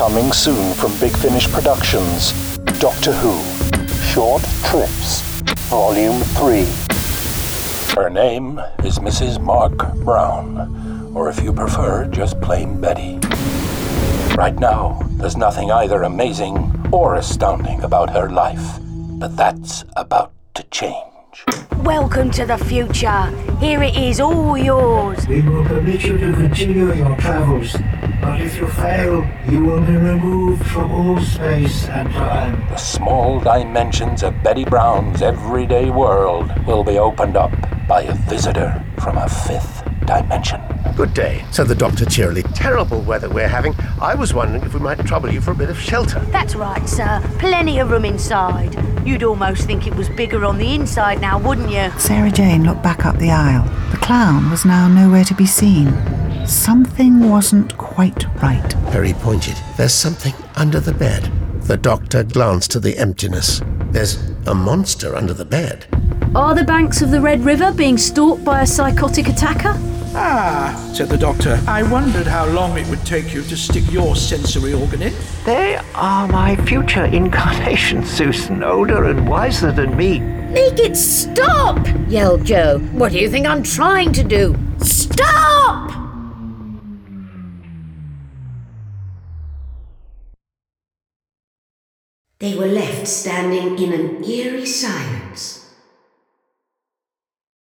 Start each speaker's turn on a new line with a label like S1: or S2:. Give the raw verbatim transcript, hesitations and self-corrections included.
S1: Coming soon from Big Finish Productions, Doctor Who, Short Trips, Volume three. Her name is Missus Mark Brown, or if you prefer, just plain Betty. Right now, there's nothing either amazing or astounding about her life, but that's about to change.
S2: Welcome to the future. Here it is, all yours.
S3: We will permit you to continue your travels, but if you fail, you will be removed from all space and time.
S1: The small dimensions of Betty Brown's everyday world will be opened up by a visitor from a fifth dimension.
S4: Good day, said the doctor cheerily. Terrible weather we're having. I was wondering if we might trouble you for a bit of shelter.
S2: That's right, sir. Plenty of room inside. You'd almost think it was bigger on the inside now, wouldn't you?
S5: Sarah Jane looked back up the aisle. The clown was now nowhere to be seen. Something wasn't quite right.
S4: Very pointed. There's something under the bed. The doctor glanced to the emptiness. There's a monster under the bed.
S6: Are the banks of the Red River being stalked by a psychotic attacker?
S7: Ah, said the doctor. I wondered how long it would take you to stick your sensory organ in.
S3: They are my future incarnations, Susan, older and wiser than me.
S8: Make it stop! Yelled Joe. What do you think I'm trying to do? Stop!
S9: They were left standing in an eerie silence.